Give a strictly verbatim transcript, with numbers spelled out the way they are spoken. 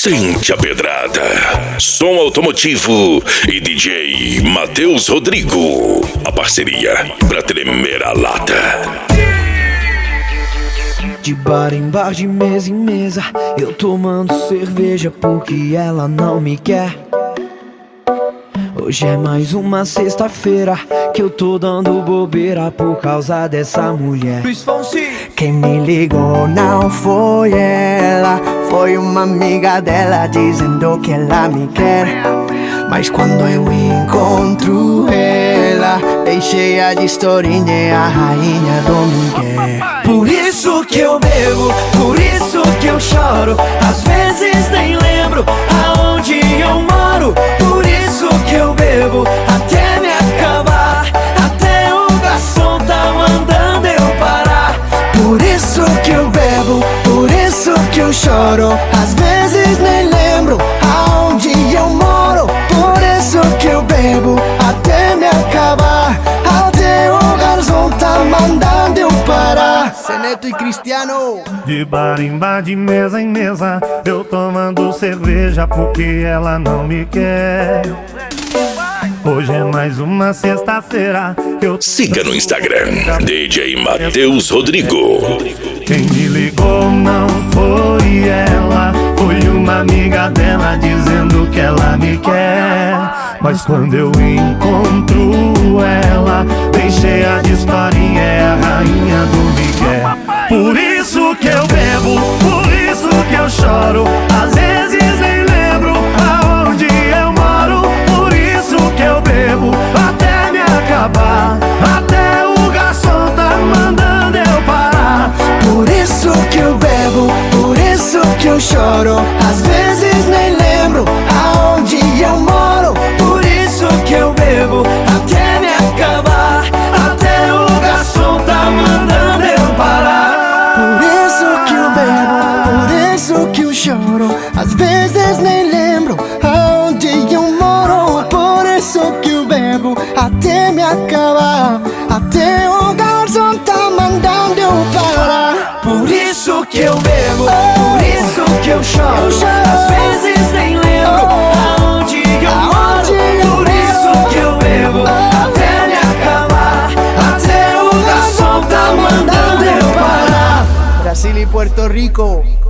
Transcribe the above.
Sente a pedrada. Som automotivo e D J Matheus Rodrigo. A parceria pra tremer a lata. De bar em bar, de mesa em mesa, eu tomando cerveja porque ela não me quer. Hoje é mais uma sexta-feira que eu tô dando bobeira por causa dessa mulher. Luiz Fonsi. Quem me ligou não foi ela, foi uma amiga dela dizendo que ela me quer. Mas quando eu encontro ela, bem cheia de historinha, é a rainha do Miguel. Por isso que eu bebo, por isso que eu choro, às vezes nem lembro aonde eu moro. Por isso que eu bebo até me acabar, até o garçom tá mandando eu parar. Por isso que eu bebo, por isso que eu choro, às vezes nem lembro aonde eu moro. Por isso que eu bebo até me acabar, até o garçom tá mandando eu parar. Neto e Cristiano. De bar em bar, de mesa em mesa, eu tomando cerveja porque ela não me quer. Hoje é mais uma sexta-feira que eu... Siga no Instagram, D J Matheus Rodrigo. Quem me ligou não foi ela, foi uma amiga dela dizendo que ela me quer. Mas quando eu encontro ela, bem cheia de historinha, é a rainha do Miguel. Por isso que eu bebo, por isso que eu choro, às vezes nem lembro aonde eu moro. Por isso que eu bebo até me acabar, até o garçom tá mandando eu parar. Por isso que eu bebo, por isso que eu choro, às vezes nem lembro aonde eu moro. Por isso que eu bebo até me acabar, até o garçom tá mandando eu parar. Por isso que eu bebo, por isso que eu choro, às vezes nem lembro aonde eu moro. Por isso que eu bebo até me acabar, até o garçom tá mandando eu parar. Por isso que eu bebo, por isso que eu choro, às vezes nem lembro aonde eu moro. Por isso que eu bebo até me acabar, até o garçom tá mandando eu parar. Brasil y Puerto Rico.